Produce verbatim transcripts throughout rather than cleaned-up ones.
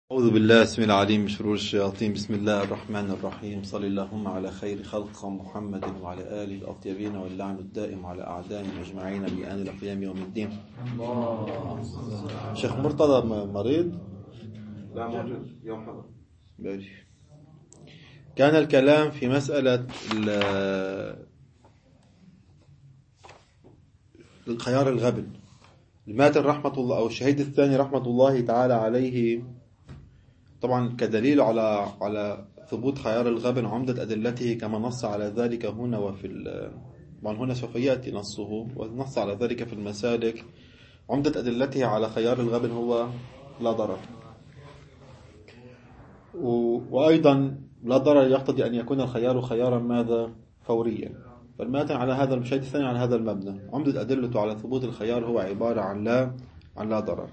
أعوذ بالله اسم العليم من شرور الشياطين. بسم الله الرحمن الرحيم. صل اللهم على خير خلق محمد وعلى آله الأطيبين واللعن الدائم على أعدائهم أجمعين بآن القيام يوم الدين. شيخ مرتضى مريض؟ لا موجود يوم حضر. كان الكلام في مسألة الخيار الغبن. الماتن رحمة الله أو الشهيد الثاني رحمة الله تعالى عليه، طبعا كدليل على على ثبوت خيار الغبن عمدة أدلته كما نص على ذلك هنا وفي طبعا هنا سوف يأتي نصه ونص على ذلك في المسالك. عمدة أدلته على خيار الغبن هو لا ضرر، وأيضا لا ضرر يقتضي أن يكون الخيار خيارا ماذا فوريا. فالماتن على هذا الشيء الثاني على هذا المبنى عمدة أدلته على ثبوت الخيار هو عبارة عن لا عن لا ضرر.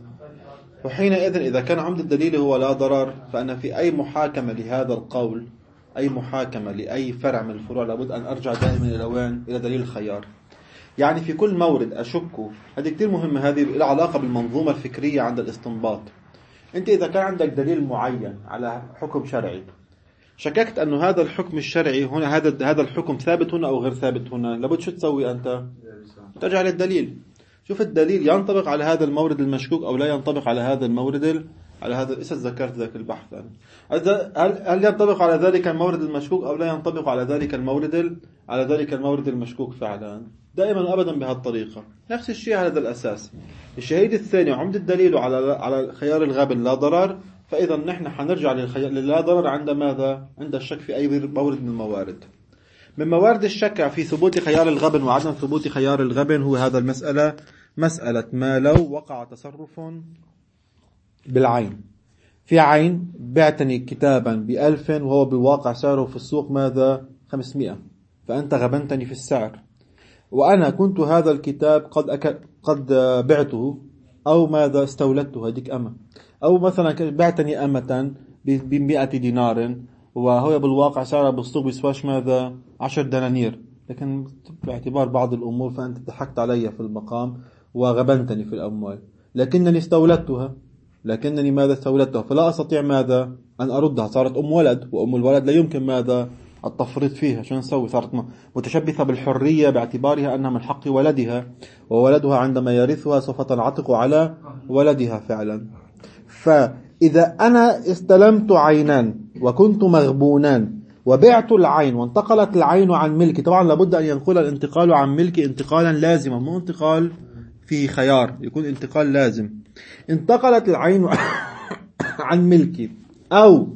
وحينئذ إذا كان عمد الدليل هو لا ضرر، فأنا في أي محاكمة لهذا القول، أي محاكمة لأي فرع من الفروع، لابد أن أرجع دائما إلى وين؟ إلى دليل الخيار. يعني في كل مورد أشك، هذه كتير مهمة، هذه لها علاقة بالمنظومة الفكرية عند الاستنباط. أنت إذا كان عندك دليل معين على حكم شرعي، شككت أنه هذا الحكم الشرعي هنا، هذا هذا الحكم ثابت هنا أو غير ثابت هنا، لابد شو تسوي أنت؟ ترجع للدليل، شوف الدليل ينطبق على هذا المورد المشكوك أو لا ينطبق على هذا المورد على هذا. إيش ذكرت ذاك البحث أنا؟ هل هل ينطبق على ذلك المورد المشكوك أو لا ينطبق على ذلك المورد على ذلك المورد المشكوك فعلا؟ دائما أبدا بهالطريقة. نفس الشيء على هذا الأساس. الشهيد الثاني عمد الدليل على على خيار الغبن لا ضرر، فإذا نحن حنرجع لللا ضرر عند ماذا؟ عند الشك في أي مورد من الموارد. من موارد الشك في ثبوت خيار الغبن وعدم ثبوت خيار الغبن هو هذا المسألة، مسألة ما لو وقع تصرف بالعين. في عين بعتني كتابا بألف وهو بالواقع سعره في السوق ماذا؟ خمسمائة، فأنت غبنتني في السعر، وأنا كنت هذا الكتاب قد أك... قد بعته أو ماذا استولدته هذيك أمة، أو مثلا بعتني أمة بمئة دينار وهو بالواقع سعره بالسوق بيسواش ماذا؟ عشر دنانير، لكن باعتبار بعض الأمور فأنت ضحكت علي في المقام وغبنتني في الأموال، لكنني استولدتها لكنني ماذا استولدتها فلا أستطيع ماذا؟ أن أردها. صارت أم ولد، وأم الولد لا يمكن ماذا؟ التفريط فيها. شو نسوي؟ صارت متشبثة بالحرية باعتبارها أنها من حق ولدها، وولدها عندما يرثها سوف تنعتق على ولدها فعلا. فإذا أنا استلمت عينان وكنت مغبونا وبعت العين وانتقلت العين عن ملكي، طبعا لابد أن ينقل الانتقال عن ملكي انتقالا لازما، مو انتقال فيه خيار، يكون انتقال لازم. انتقلت العين عن ملكي، أو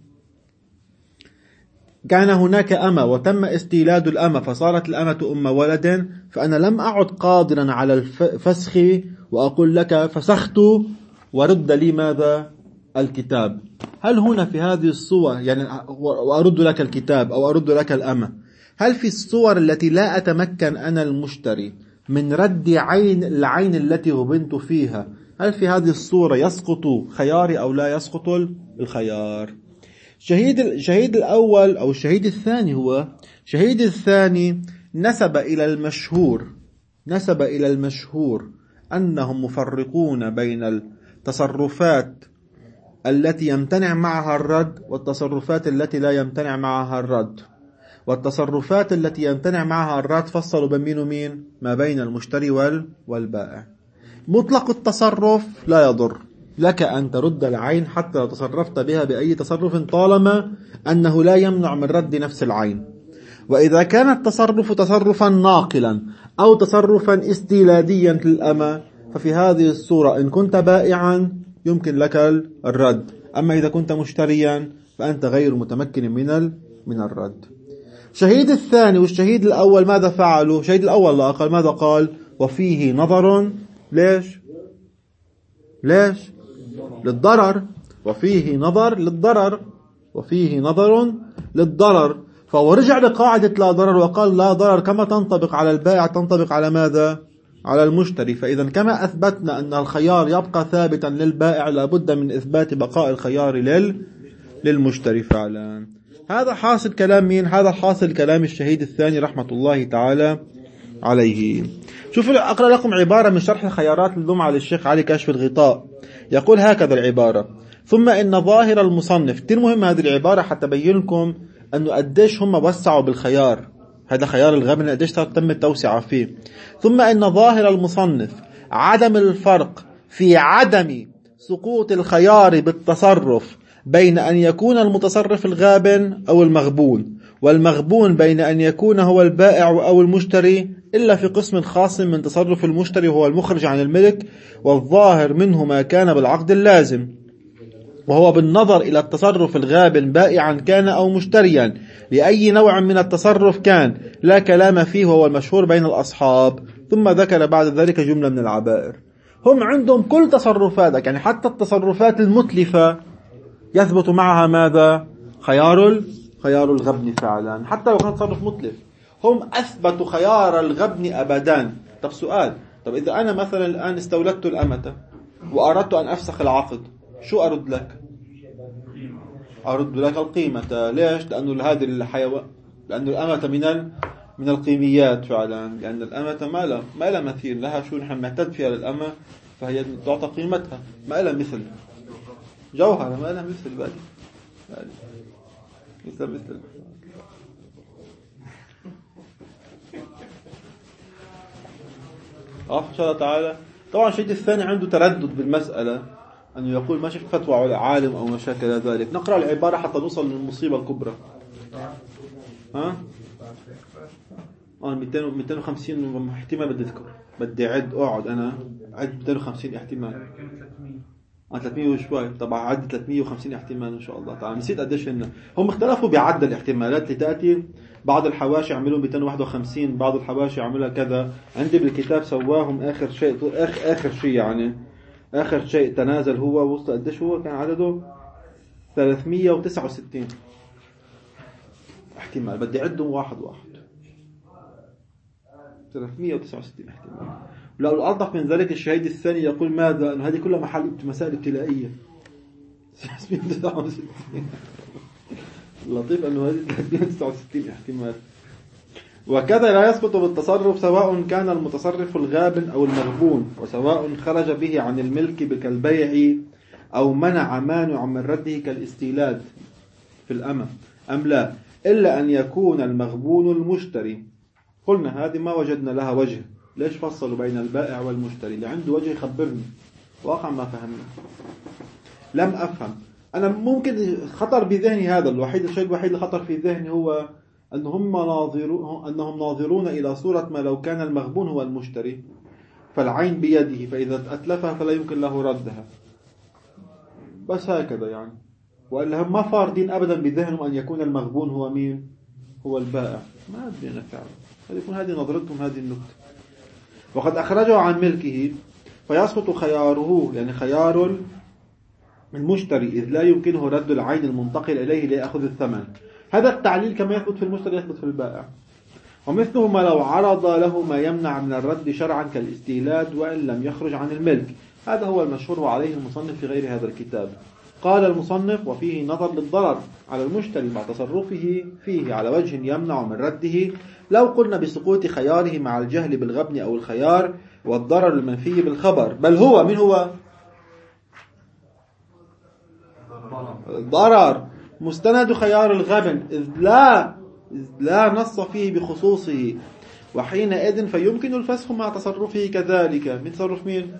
كان هناك أمة وتم استيلاد الأمة فصارت الأمة أم ولد، فأنا لم أعد قادرا على الفسخ وأقول لك فسخت ورد لي ماذا؟ الكتاب. هل هنا في هذه الصور يعني وأرد لك الكتاب أو أرد لك الأمة، هل في الصور التي لا أتمكن أنا المشتري من رد عين العين التي غبنت فيها، هل في هذه الصورة يسقط خياري أو لا يسقط الخيار؟ شهيد الشهيد الأول أو الشهيد الثاني هو شهيد الثاني نسب إلى المشهور نسب إلى المشهور أنهم مفرقون بين التصرفات التي يمتنع معها الرد والتصرفات التي لا يمتنع معها الرد. والتصرفات التي يمتنع معها الرد فصلوا بين مين ومين؟ ما بين المشتري والبائع. مطلق التصرف لا يضر، لك أن ترد العين حتى لو تصرفت بها بأي تصرف طالما أنه لا يمنع من رد نفس العين. وإذا كان التصرف تصرفا ناقلا أو تصرفا استيلاديا للأمة، ففي هذه الصورة إن كنت بائعا يمكن لك الرد، أما إذا كنت مشتريا فأنت غير متمكن من من الرد. شهيد الثاني والشهيد الأول ماذا فعلوا؟ الشهيد الأول لا أقل ماذا قال؟ وفيه نظر ليش؟ ليش؟ للضرر. وفيه نظر للضرر وفيه نظر للضرر فهو رجع لقاعدة لا ضرر وقال لا ضرر كما تنطبق على البائع تنطبق على ماذا؟ على المشتري. فإذا كما أثبتنا أن الخيار يبقى ثابتا للبائع، لابد من إثبات بقاء الخيار لل... للمشتري فعلا. هذا حاصل كلام مين؟ هذا حاصل كلام الشهيد الثاني رحمة الله تعالى عليه. شوفوا أقرأ لكم عبارة من شرح الخيارات اللمعة للشيخ علي كاشف الغطاء، يقول هكذا العبارة: ثم إن ظاهر المصنف، كتير مهم هذه العبارة حتى بين لكم أنه قديش هم وسعوا بالخيار، هذا خيار الغبن قديش تم التوسعة فيه. ثم إن ظاهر المصنف عدم الفرق في عدم سقوط الخيار بالتصرف بين أن يكون المتصرف الغابن أو المغبون، والمغبون بين أن يكون هو البائع أو المشتري، إلا في قسم خاص من تصرف المشتري وهو المخرج عن الملك، والظاهر منه ما كان بالعقد اللازم، وهو بالنظر إلى التصرف الغابن بائعا كان أو مشتريا لأي نوع من التصرف كان، لا كلام فيه وهو المشهور بين الأصحاب. ثم ذكر بعد ذلك جملة من العبائر. هم عندهم كل تصرفاتك، يعني حتى التصرفات المتلفة يثبت معها ماذا؟ خيار خيار الغبن فعلا، حتى لو كان تصرف متلف هم أثبتوا خيار الغبن أبدا. طب سؤال، طب إذا أنا مثلا الآن استولدت الأمة وأردت أن أفسخ العقد، شو أرد لك؟ أرد لك القيمة. ليش؟ لأنه هذه الحيوان، لأنه الأمة من من القيميات فعلا، لأن الأمة ما لها ما لها مثيل لها، شو نحن نعتد فيها للأمة، فهي تعطى قيمتها، ما لها مثل جوهرة، ما لها مثل بالي مثل مثل اه إن شاء الله تعالى. طبعا الشيء الثاني عنده تردد بالمسألة، أنه يقول ما شفت فتوى على عالم أو ما شاكل ذلك. نقرأ العبارة حتى نوصل للمصيبة الكبرى. ها اه مئتين وخمسين احتمال بدي اذكر، بدي اعد اقعد انا اعد مئتين وخمسين احتمال، اه ثلاثمية وشوي. طبعا عد ثلاثمية وخمسين احتمال ان شاء الله تعالى. نسيت قديش هن هم اختلفوا بعد الاحتمالات اللي تاتي. بعض الحواشي عملوا مئتين وواحد وخمسين، بعض الحواشي عملها كذا. عندي بالكتاب سواهم اخر شيء اخر اخر شيء يعني اخر شيء تنازل هو وصل قديش هو كان عدده ثلاثمية وتسعة وستين احتمال. بدي اعدهم واحد واحد ثلاثمية وتسعة وستين احتمال. ولو الألطف من ذلك الشهيد الثاني يقول ماذا؟ أنه هذه كلها محل مسائل ابتلائية. ثلاثمية وتسعة وستين اللطيف أنه هذه ثلاثمية وتسعة وستين احتمال. وكذا لا يسقط بالتصرف سواء كان المتصرف الغابن أو المغبون، وسواء خرج به عن الملك كالبيع أو منع مانع من رده كالاستيلاد في الأمة أم لا، إلا أن يكون المغبون المشتري. قلنا هذه ما وجدنا لها وجه. ليش فصلوا بين البائع والمشتري؟ اللي عنده وجه يخبرني، واقع ما فهمنا. لم أفهم أنا. ممكن خطر بذهني هذا الوحيد، الشيء الوحيد اللي خطر في ذهني هو أنهم ناظرون أنهم ناظرون إلى صورة ما لو كان المغبون هو المشتري فالعين بيده، فإذا أتلفها فلا يمكن له ردها، بس هكذا يعني. وإلا هم ما فاردين أبدا بذهنهم أن يكون المغبون هو مين؟ هو البائع. ما أدري أنا فعلا، هذه يكون هذه نظرتهم هذه النقطة. وقد أخرجه عن ملكه فيسقط خياره، يعني خيار المشتري، إذ لا يمكنه رد العين المنتقل إليه ليأخذ الثمن. هذا التعليل كما يثبت في المشتري يثبت في البائع. ومثله ما لو عرض له ما يمنع من الرد شرعا كالاستيلاد وإن لم يخرج عن الملك. هذا هو المشهور وعليه المصنف في غير هذا الكتاب. قال المصنف وفيه نظر للضرر على المشتري مع تصرفه فيه على وجه يمنع من رده، لو قلنا بسقوط خياره مع الجهل بالغبن أو الخيار والضرر المنفي بالخبر. بل هو من هو ضرر مستند خيار الغبن، إذ لا, إذ لا نص فيه بخصوصه، وحينئذ فيمكن الفسخ مع تصرفه كذلك. من تصرف مين؟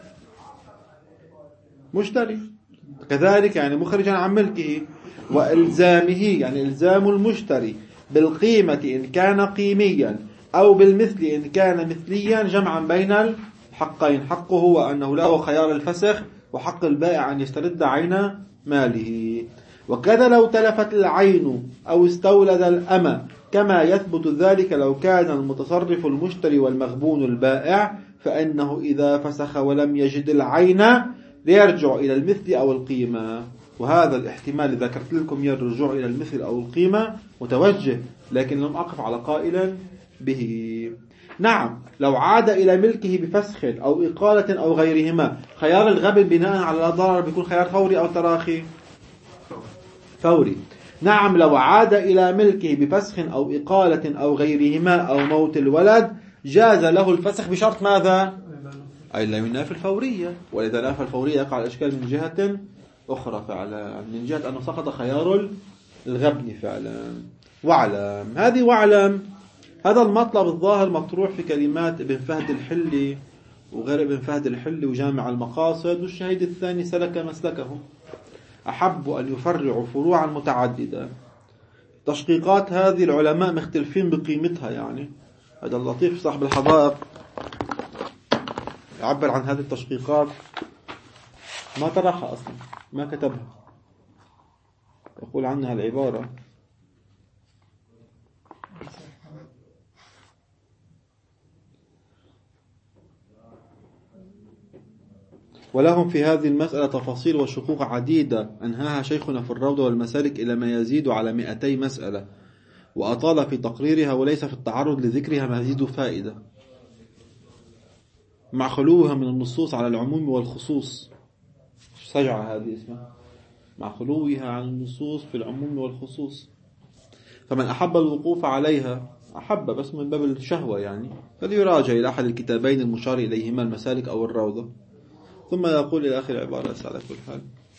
مشتري كذلك، يعني مخرجا عن ملكه. وإلزامه يعني إلزام المشتري بالقيمة إن كان قيميا أو بالمثل إن كان مثليا، جمعا بين الحقين. حقه هو أنه له خيار الفسخ، وحق البائع أن يسترد عين ماله. وكذا لو تلفت العين أو استولد الأمة، كما يثبت ذلك لو كان المتصرف المشتري والمغبون البائع، فإنه إذا فسخ ولم يجد العين ليرجع إلى المثل أو القيمة. وهذا الاحتمال إذا ذكرت لكم الرجوع إلى المثل أو القيمة متوجه، لكن لم أقف على قائلا به. نعم لو عاد إلى ملكه بفسخ أو إقالة أو غيرهما. خيار الغبن بناء على الضرر بيكون خيار فوري أو تراخي؟ فوري. نعم لو عاد إلى ملكه بفسخ أو إقالة أو غيرهما أو موت الولد، جاز له الفسخ بشرط ماذا؟ أي لا ينافي الفورية، وإذا نافى الفورية يقع الإشكال من جهة أخرى فعلا، من جهة أنه سقط خيار الغبن فعلا. واعلم، هذه واعلم هذا المطلب الظاهر مطروح في كلمات ابن فهد الحلي وغير ابن فهد الحلي وجامع المقاصد. والشهيد الثاني سلك مسلكه، أحب أن يفرعوا فروعا متعددة. تشقيقات هذه العلماء مختلفين بقيمتها، يعني هذا اللطيف صاحب الحدائق يعبر عن هذه التشقيقات، ما طرحها أصلا، ما كتبها، يقول عنها العبارة: ولهم في هذه المسألة تفاصيل وشقوق عديدة أنهاها شيخنا في الروضة والمسالك إلى ما يزيد على مئتي مسألة، وأطال في تقريرها وليس في التعرض لذكرها مزيد فائدة، مع خلوها من النصوص على العموم والخصوص. سجعة هذه اسمها، مع خلوها عن النصوص في العموم والخصوص. فمن أحب الوقوف عليها، أحب بس من باب الشهوة يعني، فليراجع إلى أحد الكتابين المشار إليهما، المسالك أو الروضة. ثم يقول إلى آخر العبارة على كل حال.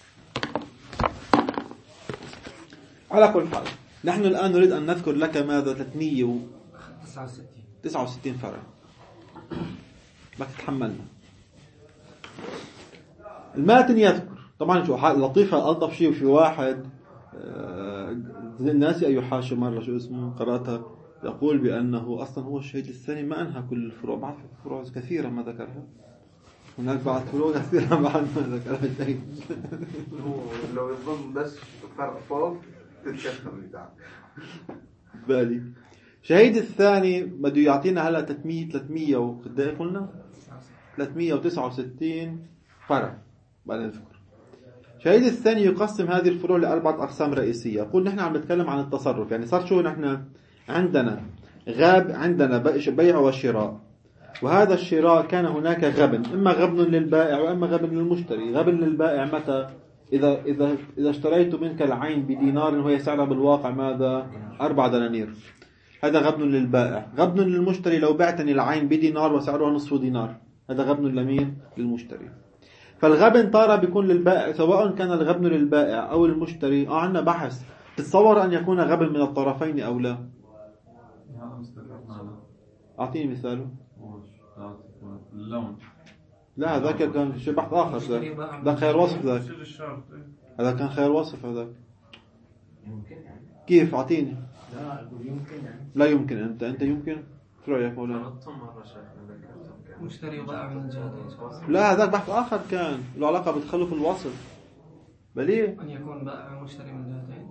على كل حال نحن الآن نريد أن نذكر لك ماذا؟ ثلاثمئة وتسعة وستين فرع، ما تتحملنا. الماتن يذكر طبعا شو لطيفة، ألطف شيء في واحد الناس أي حاشة مرة شو اسمه قرأتها، يقول بأنه أصلا هو الشهيد الثاني ما أنهى كل الفروع، بعد فروع كثيرة ما ذكرها، هناك بعد فروع كثيرة بعد ما ذكرها الشهيد. لو يظن بس فرق فوق تتكثر بتاع بالي. شهيد الثاني بده يعطينا هلا ثلاثمئة ثلاثمئة وقد ايه قلنا؟ ثلاثمئة وتسعة وستين فرع. بعدين نذكر شهيد الثاني يقسم هذه الفروع لأربعة أقسام رئيسية. يقول نحن عم نتكلم عن التصرف، يعني صار شو نحن عندنا غاب، عندنا بيع وشراء، وهذا الشراء كان هناك غبن، إما غبن للبائع وإما غبن للمشتري. غبن للبائع متى؟ إذا إذا إذا اشتريت منك العين بدينار وهي سعرها بالواقع ماذا؟ أربع دنانير، هذا غبن للبائع. غبن للمشتري لو بعتني العين بدينار وسعرها نصف دينار، هذا غبن لمين؟ للمشتري. فالغبن تارة بيكون للبائع، سواء كان الغبن للبائع أو المشتري. آه عندنا بحث، تتصور أن يكون غبن من الطرفين أو لا؟ أعطيني مثاله. اللون. لا ذاك كان شيء بحث آخر، ذاك ذاك خير وصف، ذاك هذا كان خير وصف. هذاك كيف؟ أعطيني. لا أقول يمكن يعني. لا يمكن. أنت أنت يمكن؟ شو رأيك مولانا؟ مشتري وبائع من الجهتين. لا هذاك بحث آخر كان له علاقة بتخلف الوصف. بليه؟ أن يكون بائع ومشتري من الجهتين.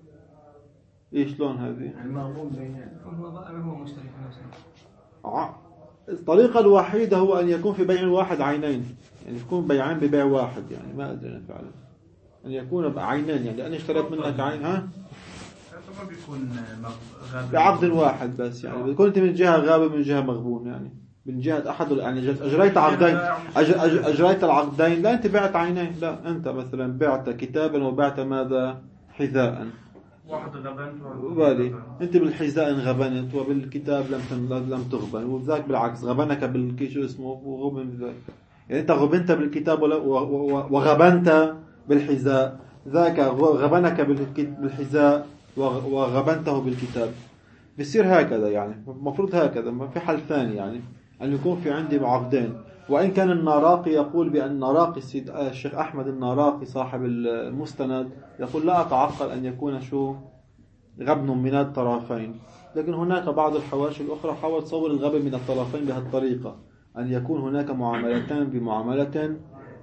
إيش لون هذه؟ المغبون بينهم. يكون هو بائع وهو مشتري في نفسه. آه. الطريقة الوحيدة هو أن يكون في بيع واحد عينين، يعني يكون بيعان ببيع واحد، يعني ما أدري فعلا أن يكون عينين، يعني أنا اشتريت منك عين، ها؟ بيكون بعقد واحد بس، يعني بتكون أنت من جهة غابة من جهة مغبون، يعني من جهة أحد، يعني أجريت عقدين، أج... أج... أجريت العقدين. لا أنت بعت عينين، لا أنت مثلا بعت كتابا وبعت ماذا؟ حذاء. واحد غبنت وبالي أنت بالحذاء غبنت وبالكتاب لم لم تغبن، وذاك بالعكس غبنك بالكيش اسمه وغبن ذاك، يعني أنت غبنت بالكتاب وغبنت بالحذاء، ذاك غبنك بالحذاء وغبنته بالكتاب. بيصير هكذا، يعني المفروض هكذا، ما في حل ثاني، يعني أن يكون في عندي عقدين. وإن كان الناراقي يقول بأن الناراقي السيد الشيخ أحمد الناراقي صاحب المستند يقول لا أتعقل أن يكون شو غبن من الطرفين، لكن هناك بعض الحواشي الأخرى حاول تصور الغبن من الطرفين بهالطريقة، أن يكون هناك معاملتان بمعاملة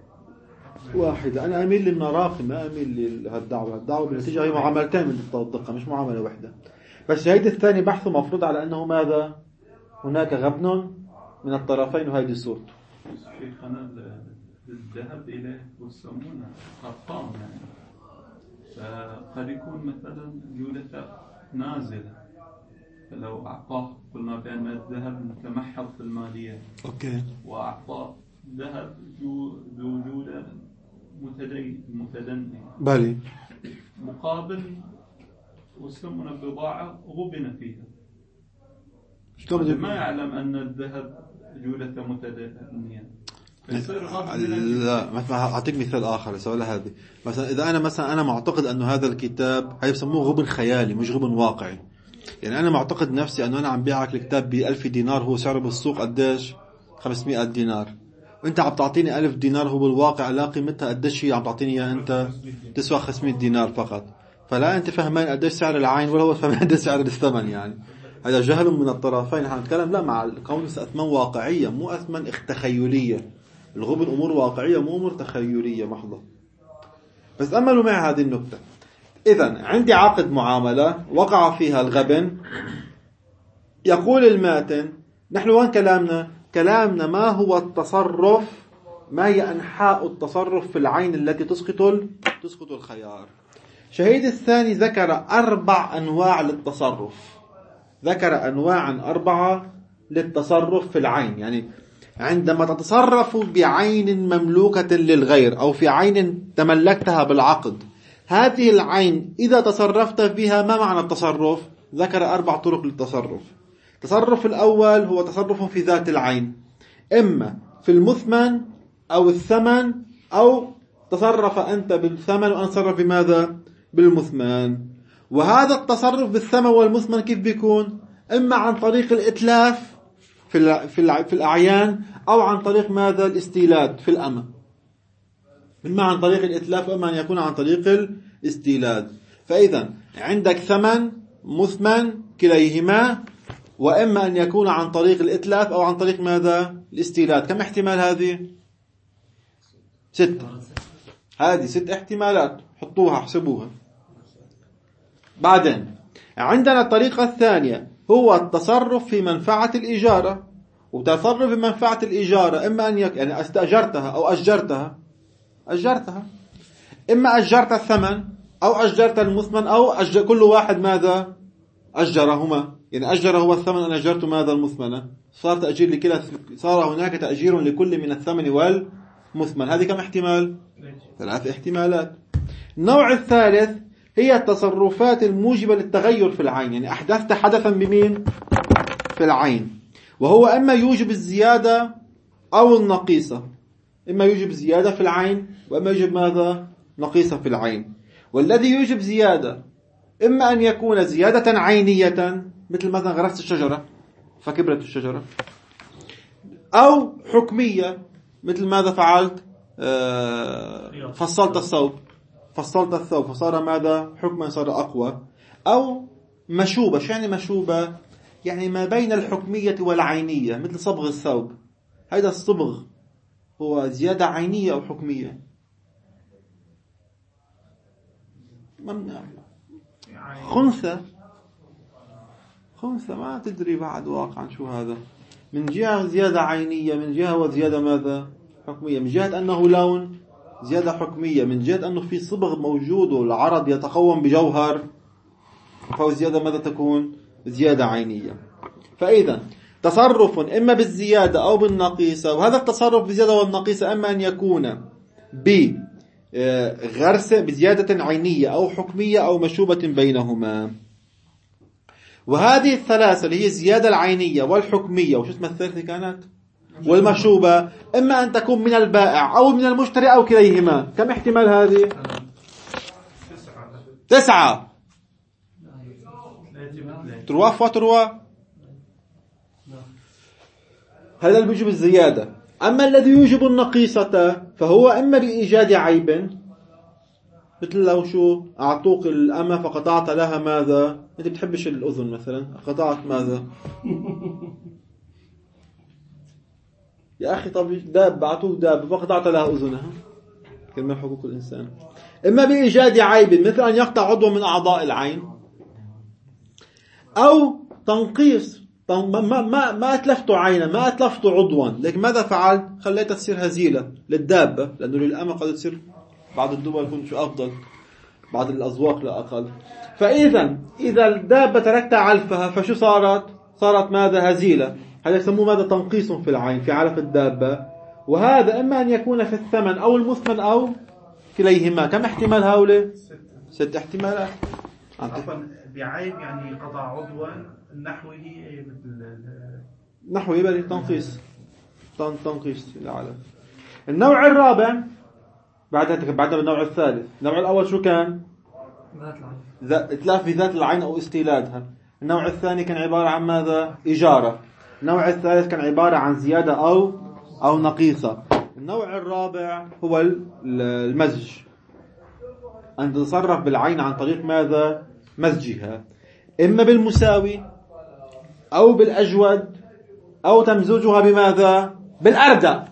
واحدة. أنا أميل للناراقي، ما أميل لهالدعوة. الدعوة بالنتيجة هي معاملتين من الدقة، مش معاملة واحدة. بس هيدا الثاني بحثه مفروض على أنه ماذا؟ هناك غبن من الطرفين، وهيدي صورته. شيخنا الذهب إليه يسمونه أرقام، يعني فقد يكون مثلا جودته نازلة، فلو أعطاه قلنا بأن الذهب متمحض في المالية، أوكي، وأعطاه ذهب ذو جودة متدنية بالي مقابل وسمنا بضاعة غبن فيها، ما يعلم أن الذهب جودته متدنية. فيصير غبن من الجنس. لا مثلا أعطيك مثال آخر سؤال هذه. مثلا إذا أنا مثلا أنا معتقد أنه هذا الكتاب هي بسموه غبن خيالي مش غبن واقعي. يعني أنا معتقد نفسي أنه أنا عم بيعك الكتاب بألف دينار هو سعره بالسوق قديش خمسمائة دينار، وأنت عم تعطيني ألف دينار هو بالواقع لا قيمتها قديش هي عم تعطيني إياها أنت تسوى خمسمائة دينار فقط. فلا أنت فهمان قديش سعر العين ولا هو فهمان قديش سعر الثمن. يعني هذا جهل من الطرفين. نحن نتكلم لا مع الكون أثمان واقعية مو أثمان تخيلية. الغبن أمور واقعية مو أمور تخيلية محضة. بس تأملوا معي هذه النقطة. إذن عندي عقد معاملة وقع فيها الغبن. يقول الماتن نحن وين كلامنا؟ كلامنا ما هو التصرف، ما هي أنحاء التصرف في العين التي تسقط تسقط الخيار. شهيد الثاني ذكر أربع أنواع للتصرف، ذكر أنواعا أربعة للتصرف في العين. يعني عندما تتصرف بعين مملوكة للغير أو في عين تملكتها بالعقد، هذه العين إذا تصرفت فيها ما معنى التصرف؟ ذكر أربع طرق للتصرف. التصرف الأول هو تصرف في ذات العين، إما في المثمن أو الثمن، أو تصرف أنت بالثمن وأنا تصرف بماذا؟ بالمثمن. وهذا التصرف بالثمن والمثمن كيف بيكون؟ إما عن طريق الإتلاف في في الأعيان، أو عن طريق ماذا؟ الاستيلاد في الأمة. إما عن طريق الإتلاف وإما أن يكون عن طريق الاستيلاد. فإذا عندك ثمن مثمن كليهما، وإما أن يكون عن طريق الإتلاف أو عن طريق ماذا؟ الاستيلاد. كم احتمال هذه؟ ست. هذه ست احتمالات، حطوها احسبوها. بعدين عندنا الطريقة الثانية هو التصرف في منفعة الإجارة. وتصرف في منفعة الإجارة إما أن يك... يعني استأجرتها أو أجرتها أجرتها إما أجرت الثمن أو أجرت المثمن أو أجر... كل واحد ماذا؟ أجرهما. يعني أجر هو الثمن أنا أجرت ماذا؟ المثمنة. صار تأجير لكلا، صار هناك تأجير لكل من الثمن والمثمن. هذه كم احتمال؟ ثلاث احتمالات. النوع الثالث هي التصرفات الموجبة للتغير في العين. يعني أحدثت حدثا بمين؟ في العين، وهو إما يوجب الزيادة أو النقيصة. إما يوجب زيادة في العين وإما يوجب ماذا؟ نقيصة في العين. والذي يوجب زيادة إما أن يكون زيادة عينية، مثل مثلا غرست الشجرة فكبرت الشجرة، أو حكمية مثل ماذا فعلت؟ آه فصلت الثوب فصلت الثوب فصار ماذا؟ حكما، صار أقوى. أو مشوبة. شو يعني مشوبة؟ يعني ما بين الحكمية والعينية، مثل صبغ الثوب. هذا الصبغ هو زيادة عينية أو حكمية. خنثى خنثى ما تدري بعد واقعا شو هذا. من جهة زيادة عينية، من جهة وزيادة ماذا؟ حكمية. من جهة أنه لون زيادة حكمية، من جهة أنه في صبغ موجود والعرض يتقوم بجوهر، فهو زيادة ماذا تكون؟ زيادة عينية. فإذا تصرف إما بالزيادة أو بالنقيصة، وهذا التصرف بالزيادة والنقيصة إما أن يكون بغرس بزيادة عينية أو حكمية أو مشوبة بينهما. وهذه الثلاثة اللي هي الزيادة العينية والحكمية وشو اسمها الثالثة كانت؟ والمشوبة، إما أن تكون من البائع أو من المشتري أو كليهما. كم احتمال هذه؟ تسعة. تروى فتروى. هذا اللي بيجب الزيادة. أما الذي يوجب النقيصة فهو إما بإيجاد عيب، مثل لو شو أعطوك الأمة فقطعت لها ماذا؟ أنت بتحبش الأذن مثلا، قطعت ماذا؟ يا أخي طب داب بعطوك داب فقطعت لها أذنها، كما حقوق الإنسان. إما بإيجاد عيب مثل أن يقطع عضو من أعضاء العين، أو تنقيص. ما ما ما أتلفت عينا، ما أتلفت عضوا، لكن ماذا فعلت؟ خليتها تصير هزيلة للدابة، لأنه للأمة قد تصير بعض الدول يكون شو أفضل، بعض الأذواق لا أقل. فإذا إذا الدابة تركت علفها فشو صارت؟ صارت ماذا؟ هزيلة. هذا يسموه ماذا؟ تنقيص في العين في علف الدابة. وهذا إما أن يكون في الثمن أو المثمن أو كليهما. كم احتمال هؤلاء؟ ست احتمالات. عفوا بعيب يعني قطع عضوا نحوه مثل نحوه يبقى تنقيص تنقيص العلف. النوع الرابع بعد بعد النوع الثالث. النوع الأول شو كان؟ ذات العين. ذا- إتلاف بذات العين أو استيلادها. النوع الثاني كان عبارة عن ماذا؟ إجارة. النوع الثالث كان عبارة عن زيادة أو أو نقيصة. النوع الرابع هو ال- المزج، أن تتصرف بالعين عن طريق ماذا؟ مزجها، إما بالمساوي أو بالأجود أو تمزجها بماذا؟ بالأردى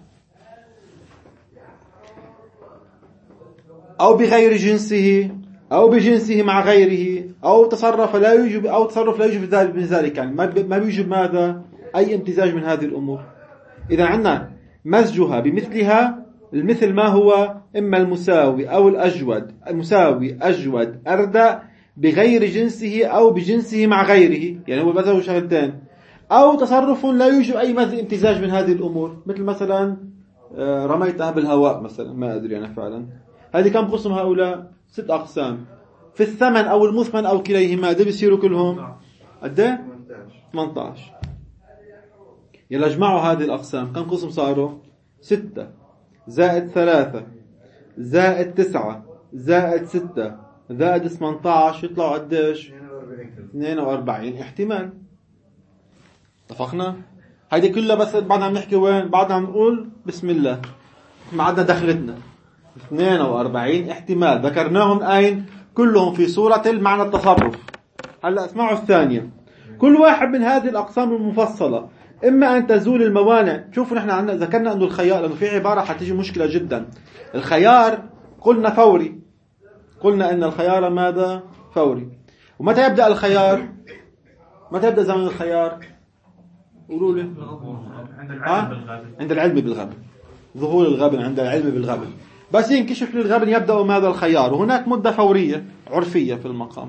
أو بغير جنسه أو بجنسه مع غيره أو تصرف لا يوجب أو تصرف لا يوجب ذلك من ذلك، يعني ما ما بيوجب ماذا؟ أي امتزاج من هذه الأمور. إذا عندنا مزجها بمثلها، المثل ما هو؟ إما المساوي أو الأجود، المساوي أجود أردى بغير جنسه أو بجنسه مع غيره، يعني هو مثلا شغلتين، أو تصرف لا يوجب أي مثل امتزاج من هذه الأمور، مثل مثلا آه، رميتها بالهواء مثلا، ما أدري أنا فعلا. هذه كم قسم هؤلاء؟ ست أقسام. في الثمن أو المثمن أو كليهما ده بيصيروا كلهم قد ايه؟ ثمانية عشر. يلا اجمعوا هذه الأقسام، كم قسم صاروا؟ ستة زائد ثلاثة زائد تسعة زائد ستة زائد ثمانية عشر يطلعوا قديش؟ اثنين وأربعين احتمال. اتفقنا؟ هيدي كلها بس بعدنا عم نحكي وين؟ بعدنا عم نقول بسم الله، ما عدنا دخلتنا. اثنين وأربعين احتمال ذكرناهم أين؟ كلهم في صورة المعنى التصرف. هلا اسمعوا الثانية. كل واحد من هذه الأقسام المفصلة إما أن تزول الموانع. شوفوا نحن عندنا ذكرنا أنه الخيار، لأنه في عبارة حتيجي مشكلة جدا. الخيار قلنا فوري، قلنا أن الخيار ماذا؟ فوري. ومتى يبدأ الخيار؟ متى يبدأ زمن الخيار؟ قولوا لي. عند ها؟ العلم بالغالب. عند العلم بالغبن، ظهور الغبن عند العلم بالغبن. بس ينكشف للغبن يبدأ ماذا؟ الخيار. وهناك مدة فورية عرفية في المقام.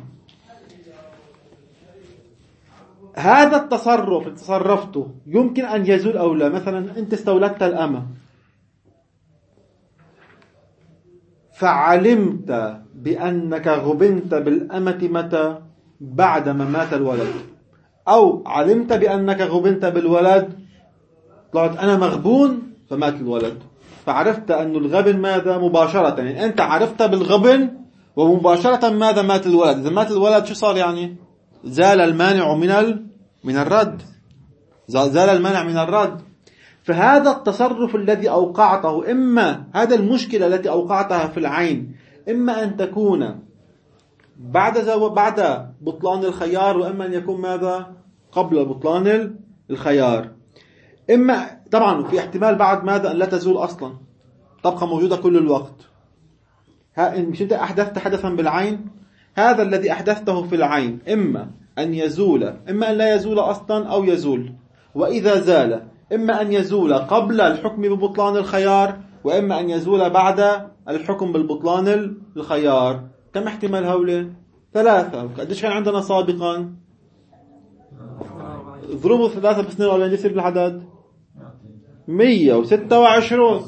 هذا التصرف اللي تصرفته يمكن أن يزول أو لا. مثلا أنت استولدت الأمة فعلمت بأنك غبنت بالأمة متى؟ بعدما مات الولد، أو علمت بأنك غبنت بالولد، طلعت أنا مغبون فمات الولد، فعرفت أن الغبن ماذا؟ مباشرة. يعني أنت عرفت بالغبن ومباشرة ماذا؟ مات الولد. إذا مات الولد شو صار يعني؟ زال المانع من ال... من الرد، زال المانع من الرد. فهذا التصرف الذي أوقعته، إما هذا المشكلة التي أوقعتها في العين، إما أن تكون بعد زو... بعد بطلان الخيار، وإما أن يكون ماذا؟ قبل بطلان الخيار. إما طبعا في احتمال بعد ماذا؟ أن لا تزول أصلا، تبقى موجودة كل الوقت. ها مش أنت أحدثت حدثا بالعين؟ هذا الذي أحدثته في العين إما أن يزول، إما أن لا يزول أصلا أو يزول. وإذا زال إما أن يزول قبل الحكم ببطلان الخيار، وإما أن يزول بعد الحكم بالبطلان الخيار. كم احتمال هؤلاء؟ ثلاثة. قديش كان عندنا سابقا؟ ضربوا ثلاثة باثنين ولا يصير العدد مية وستة وعشرين.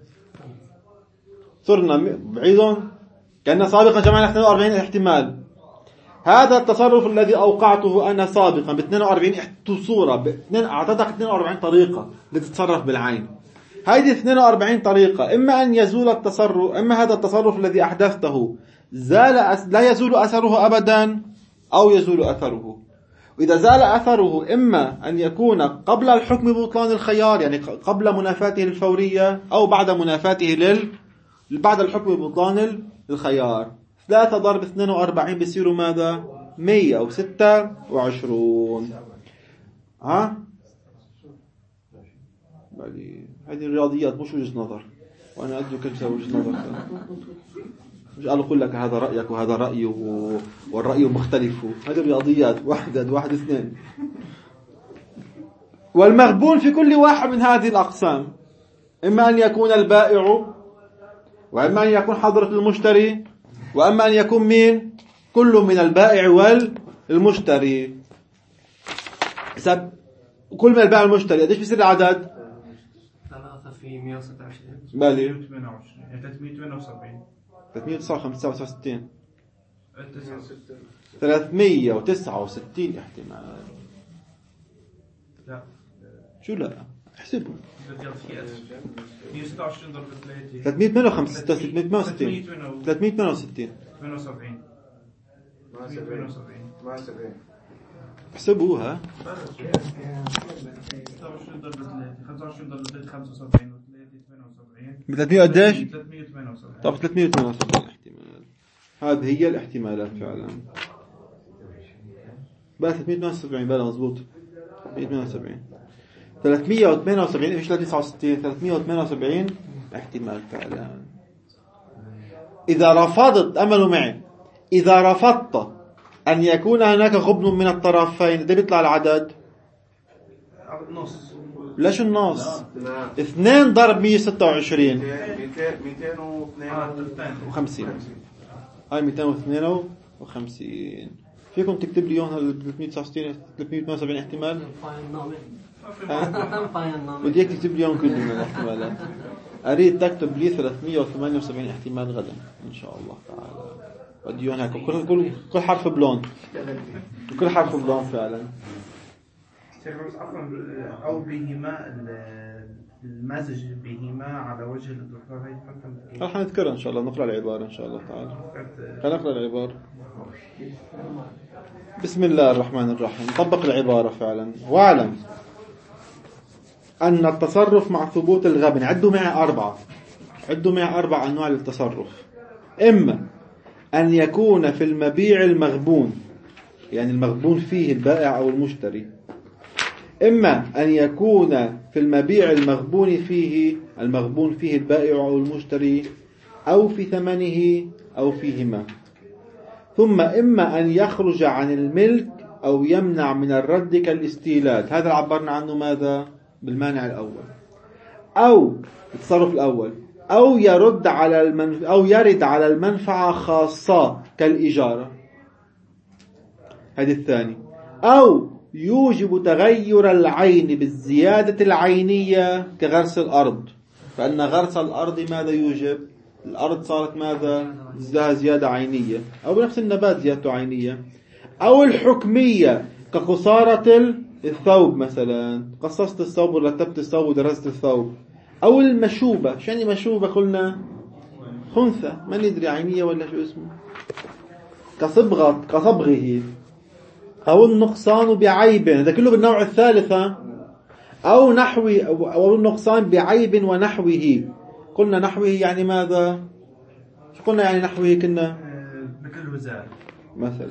صرنا بعيدون، كأن سابقا جمعنا اثنين وأربعين احتمال. هذا التصرف الذي أوقعته أنا سابقا ب اثنين وأربعين صورة، أعطتك اثنين وأربعين طريقة لتتصرف بالعين. هذه اثنين وأربعين طريقة، إما أن يزول التصرف، إما هذا التصرف الذي أحدثته زال أس... لا يزول أثره أبدا، أو يزول أثره. وإذا زال أثره إما أن يكون قبل الحكم ببطلان الخيار، يعني قبل منافاته الفورية، أو بعد منافاته لل بعد الحكم ببطلان الخيار. ثلاثة ضرب اثنين وأربعين بيصيروا ماذا؟ مية وستة وعشرون. ها؟ هذه الرياضيات مش وجه نظر، وأنا أدري كيف وجه نظر. مش قالوا أقول لك هذا رأيك وهذا رأيي والرأي مختلف. هذه الرياضيات، واحد واحد اثنين. والمغبون في كل واحد من هذه الأقسام إما أن يكون البائع، وإما أن يكون حضرة المشتري، وإما أن يكون مين؟ كل من البائع والمشتري. حسب كل من البائع والمشتري قديش بيصير العدد؟ ثلاثة في مية وستة وعشرين. بالي ثمانية وعشرين يعني ثلاثمية وثمانية وسبعين. ثلاثمية وتسعة وخمسين تسعة وستين. ثلاثمية وتسعة وستين احتمال. لا شو لا؟ احسبوا رجال في ألف مية وستة وعشرين ضرب ثلاثة ثلاثمية وثمانية وخمسين ثلاثمية وستين ثلاثمية وثمانية وستين ثمانية وسبعين مع ثمانية سبعين وسبعين مع سبعين احسبوها ستة وعشرين ضرب ثلاثة خمسة وعشرين ضرب ثلاثة خمسة وسبعين وثلاثة ثمانية وسبعين ثلاثمية قديش؟ ثلاثمية وثمانية وسبعين. طب ثلاثمية وثمانية وسبعين احتمال. هذه هي الاحتمالات فعلا. بقى ثلاثمية وثمانية وسبعين بقى مضبوط. ثلاثمية وثمانية وسبعين ثلاثمية وثمانية وسبعين مش تسعة وستين ثلاثمية وثمانية وسبعين احتمال فعلا. إذا رفضت أملوا معي إذا رفضت أن يكون هناك غبن من الطرفين ده بيطلع العدد نص. ليش النص؟ لا اثنين ضرب مية وستة وعشرين مئتين مئتين واثنين وخمسين. هاي مئتين واثنين وخمسين. فيكم تكتب لي يوم ثلاثمية وتسعة وستين ثلاثمية وثمانية وسبعين احتمال؟ بدي اياك تكتب لي يوم كله من الاحتمالات. اريد تكتب لي ثلاثمية وثمانية وسبعين احتمال غدا ان شاء الله تعالى. بدي اياهم هيك كل كل كل حرف بلون. كل حرف بلون فعلا. أو بهما المزج بهما على وجه الإضافة. رح نذكرها ان شاء الله. نقرأ العبارة ان شاء الله تعالى. خلينا نقرأ العبارة. بسم الله الرحمن الرحيم. نطبق العبارة فعلا. واعلم أن التصرف مع ثبوت الغبن عدوا معي أربعة عدوا معي أربع أنواع للتصرف. إما أن يكون في المبيع المغبون يعني المغبون فيه البائع أو المشتري. إما أن يكون في المبيع المغبون فيه المغبون فيه البائع أو المشتري أو في ثمنه أو فيهما. ثم إما أن يخرج عن الملك أو يمنع من الرد كالاستيلاد. هذا عبرنا عنه ماذا؟ بالمانع الأول. أو التصرف الأول أو يرد على المنف... أو يرد على المنفعة خاصة كالإجارة. هذا الثاني. أو يوجب تغير العين بالزيادة العينية كغرس الأرض. فإن غرس الأرض ماذا يوجب؟ الأرض صارت ماذا؟ لها زيادة عينية. أو بنفس النبات زيادة عينية. أو الحكمية كقصارة الثوب مثلا. قصصت الثوب ورتبت الثوب ودرست الثوب. أو المشوبة. شو يعني مشوبة؟ قلنا خنثى ما ندري عينية ولا شو اسمه. كصبغة كصبغه. أو النقصان بعيب. هذا كله بالنوع الثالثة. أو نحو أو النقصان بعيب ونحوه. قلنا نحوه يعني ماذا؟ شو قلنا يعني نحوه؟ كنا مثل وزارة مثلا.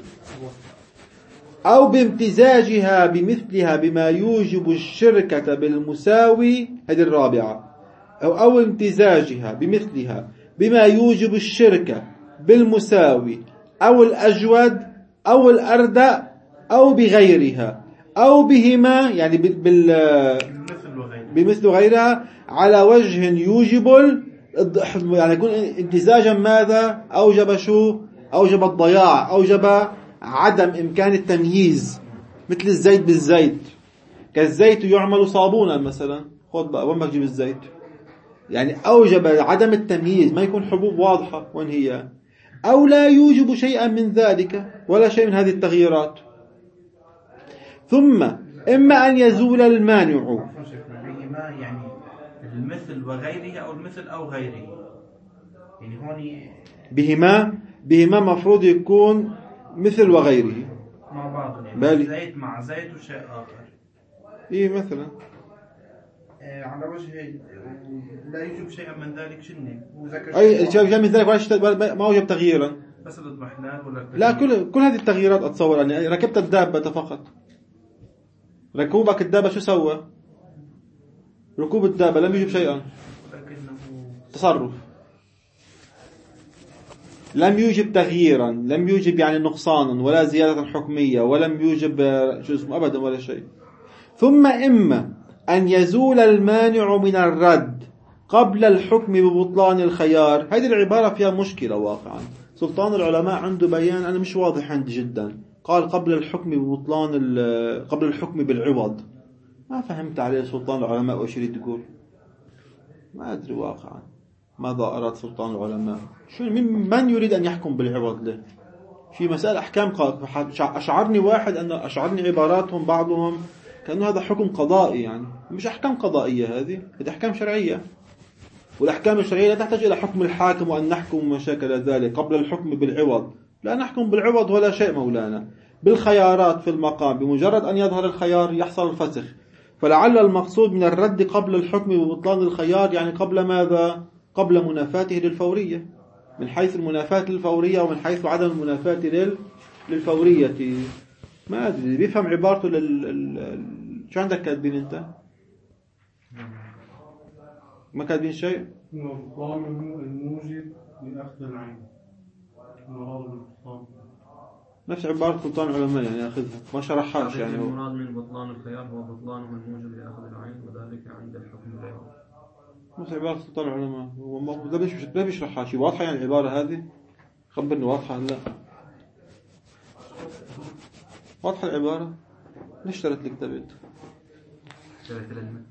أو بامتزاجها بمثلها بما يوجب الشركة بالمساوي. هذه الرابعة. أو أو امتزاجها بمثلها بما يوجب الشركة بالمساوي أو الأجود أو الأردأ أو بغيرها أو بهما يعني بال بمثل غيرها على وجه يوجب يعني يكون امتزاجا ماذا؟ أوجب شو؟ أوجب الضياع. أوجب عدم إمكان التمييز. مثل الزيت بالزيت. كالزيت يعمل صابونا مثلا. خذ بقى وين بدك تجيب الزيت؟ يعني أوجب عدم التمييز. ما يكون حبوب واضحة وين هي. أو لا يوجب شيئا من ذلك ولا شيء من هذه التغييرات. ثم إما أن يزول المانع. يعني المثل وغيره أو المثل أو غيره. يعني هون بهما بهما مفروض يكون مثل وغيره مع بعض. يعني بالي. زيت مع زيت وشيء آخر. إيه مثلا آه على وجه لا يوجب شيئا من ذلك. شنو أي شيء من ذلك ولا ما وجب تغييرا. بس الاضمحلال ولا لا كل كل هذه التغييرات أتصور يعني ركبت الدابة فقط. ركوبك الدابة شو سوى؟ ركوب الدابة لم يوجب شيئا. تصرف لم يوجب تغييرا. لم يوجب يعني نقصانا ولا زيادة حكمية ولم يوجب شو اسمه أبدا ولا شيء. ثم إما أن يزول المانع من الرد قبل الحكم ببطلان الخيار. هذه العبارة فيها مشكلة واقعا. سلطان العلماء عنده بيان أنا مش واضح عندي جدا. قال قبل الحكم ببطلان قبل الحكم بالعوض. ما فهمت عليه سلطان العلماء وش يريد يقول. ما أدري واقعا ماذا أراد سلطان العلماء. شو من يريد أن يحكم بالعوض له؟ في مسائل أحكام أشعرني واحد أن أشعرني عباراتهم بعضهم كأنه هذا حكم قضائي، يعني مش أحكام قضائية، هذه هذه أحكام شرعية، والأحكام الشرعية لا تحتاج إلى حكم الحاكم وأن نحكم ما شاكل ذلك قبل الحكم بالعوض. لا نحكم بالعوض ولا شيء مولانا، بالخيارات في المقام، بمجرد أن يظهر الخيار يحصل الفسخ. فلعل المقصود من الرد قبل الحكم ببطلان الخيار يعني قبل ماذا؟ قبل منافاته للفورية، من حيث المنافاة للفورية ومن حيث عدم المنافاة لل... للفورية. ما أدري بيفهم عبارته لل... ال... شو عندك كاتبين أنت؟ ما كاتبين شيء؟ بطلان الموجب لأخذ العين. نفس عبارة سلطان العلماء يعني أخذها، ما شرحهاش يعني. المراد من بطلان الخيار هو بطلانه الموجب لأخذ العين، وذلك عند الحكم بالعوض. نفس عبارة سلطان العلماء، هو ما ده بيش ما بيشرحها شيء. واضحة يعني العبارة هذه؟ خبرني واضحة هلا. واضحة العبارة؟ ليش اشتريت لك كتابين؟ اشتريت للمثل.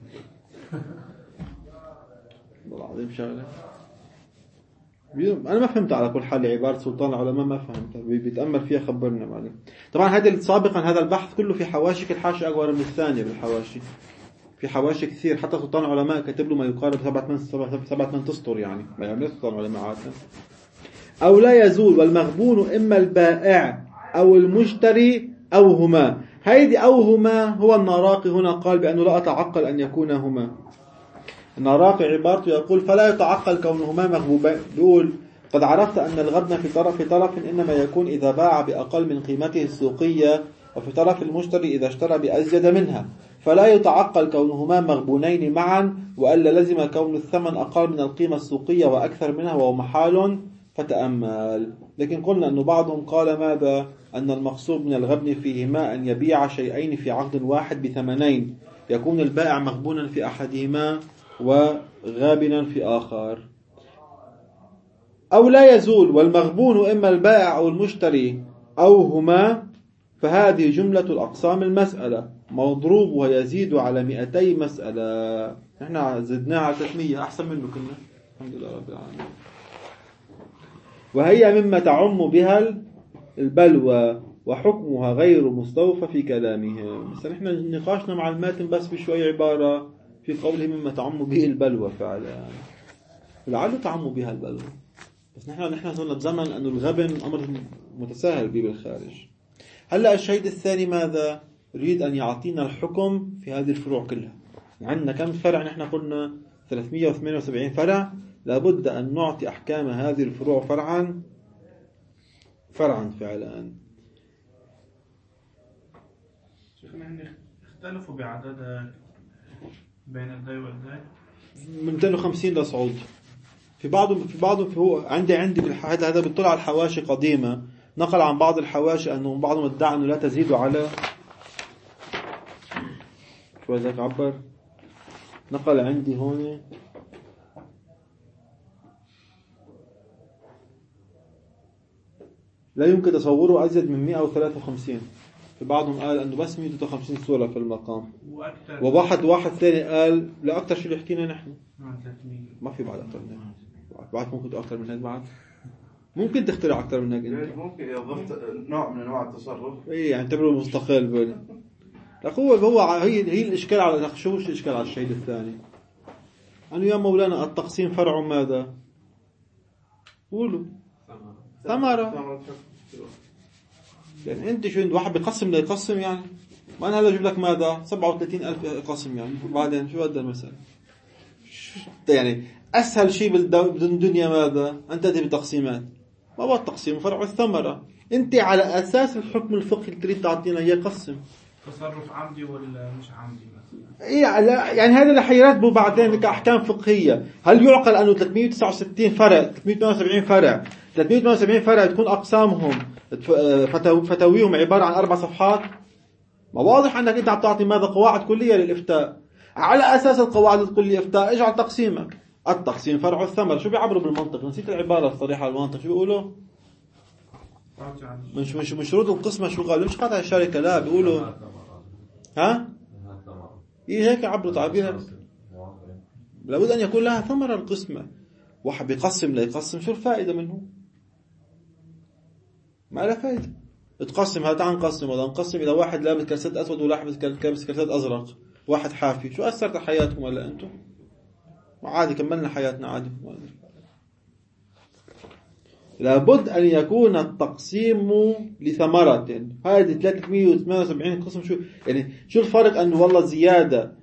والله العظيم شغلة أنا ما فهمت. على كل حال عبارة سلطان العلماء ما فهمتها، بيتأمل فيها خبرنا معلم. طبعا هذا سابقا هذا البحث كله في حواشي، الحاشية أكبر من الثانية بالحواشي، في حواشي كثير. حتى سلطان العلماء كتب له ما يقارب سبعة من سبعة من تسطر، يعني ما يعمل سلطان العلماء عادة. أو لا يزول والمغبون إما البائع أو المشتري أو هما. هيدي أو هما هو النراقي هنا قال بأنه لا أتعقل أن يكون هما. النراقي عبارته يقول فلا يتعقل كونهما مغبوبين. بيقول قد عرفت أن الغبن في طرف في طرف إنما يكون إذا باع بأقل من قيمته السوقية، وفي طرف المشتري إذا اشترى بأزيد منها، فلا يتعقل كونهما مغبونين معا، وألا لزم كون الثمن أقل من القيمة السوقية وأكثر منها وهو محال فتأمل. لكن قلنا أن بعضهم قال ماذا؟ أن المقصود من الغبن فيهما أن يبيع شيئين في عقد واحد بثمنين، يكون البائع مغبونا في أحدهما وغابنا في آخر. أو لا يزول والمغبون إما البائع أو المشتري أو هما، فهذه جملة الأقسام المسألة مضروبها يزيد على مئتي مسألة. نحن زدناها على ثلاثمية، أحسن منه كنا الحمد لله رب العالمين. وهي مما تعم بها البلوى وحكمها غير مستوفى في كلامهم. بس نحن نقاشنا مع الماتن بس بشوية عبارة في قوله مما تعم به البلوى فعلا، لعله تعم بها البلوى. بس نحن نحن صرنا بزمن أنه الغبن أمر متساهل به بالخارج. هلا الشهيد الثاني ماذا؟ يريد أن يعطينا الحكم في هذه الفروع كلها. عندنا كم فرع؟ نحن قلنا ثلاثمئة وثمانية وسبعين فرع. لابد أن نعطي أحكام هذه الفروع فرعا فرعا فعلا. شيخنا اختلفوا بعدد بين الداي والداي من مئتين وخمسين لصعود. في بعضهم في بعضهم في هو عندي عندي هذا هذا بيطلع على الحواشي قديمة، نقل عن بعض الحواشي أنه بعضهم ادعى أنه لا تزيد على شو ذاك عبر. نقل عندي هون لا يمكن تصوره أزيد من مئة وثلاثة وخمسين. في بعضهم قال أنه بس مئة وثلاثة وخمسين صورة في المقام، وواحد واحد ثاني قال لا أكثر شيء اللي حكينا نحن ما في بعد أكثر من هيك. بعد ممكن أكثر من هيك، بعد ممكن تخترع أكثر من هيك أنت. ممكن إذا ضفت نوع من أنواع التصرف إيه يعني تعتبره مستقل بني. لك هو هو هي هي الإشكال على شو الإشكال على الشيء الثاني؟ أنه يا مولانا التقسيم فرع ماذا؟ قولوا ثمرة. يعني أنت شو عند واحد بيقسم ليقسم يعني؟ ما أنا هلا أجيب لك ماذا؟ سبعة وثلاثين ألف قسم يعني. بعدين شو هذا المسألة؟ يعني أسهل شيء بالدنيا ماذا؟ أنت تبي تقسيمات. ما هو التقسيم فرع الثمرة. أنت على أساس الحكم الفقهي تريد تعطينا إياه قسم. تصرف عمدي ولا مش عمدي مثلا؟ إيه يعني هذا اللي حيرتبه بعدين كأحكام فقهية. هل يعقل أنه ثلاثمئة وتسعة وستين فرع ثلاثمئة وثمانية وسبعين فرع ثلاثمئة وثمانية وسبعين فرع تكون أقسامهم فتاويهم عبارة عن أربع صفحات؟ ما واضح أنك أنت عم تعطي ماذا؟ قواعد كلية للإفتاء. على أساس القواعد الكلية للإفتاء اجعل تقسيمك. التقسيم فرع الثمر. شو بيعبروا بالمنطق؟ نسيت العبارة الصريحة بالمنطق. شو بيقولوا؟ مش مش مش شروط القسمة. شو قالوا؟ مش قاطع الشركة. لا بيقولوا ها إيه هيك عبروا تعبيرها. لابد أن يكون لها ثمرة القسمة. واحد بيقسم لا يقسم، شو الفائدة منه؟ ما له فائدة. تقسم هذا، تعال نقسم هذا، نقسم إلى واحد لابس كرسات أسود وواحد لابس كرسات أزرق، واحد حافي، شو أثرت حياتهم ولا أنتم؟ عادي كملنا حياتنا عادي. لابد أن يكون التقسيم لثمرة. هذه ثلاثمئة وثمانية وسبعين قسم، شو يعني شو الفرق أن والله زيادة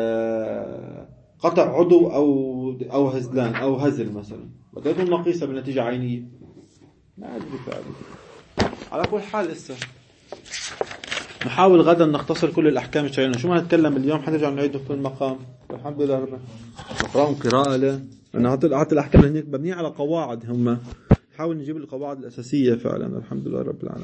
قطع عضو أو أو هزلان أو هزل مثلا، بدها تكون نقيصة بنتيجة عينية. ما أدري فعلا. على كل حال لسه نحاول غدا نختصر كل الأحكام الشرعية. شو ما نتكلم اليوم حنرجع نعيده في المقام. الحمد لله رب نقرأهم قراءة له. أنا هات الأحكام هناك مبنية على قواعد، هم نحاول نجيب القواعد الأساسية فعلا. الحمد لله رب العالمين.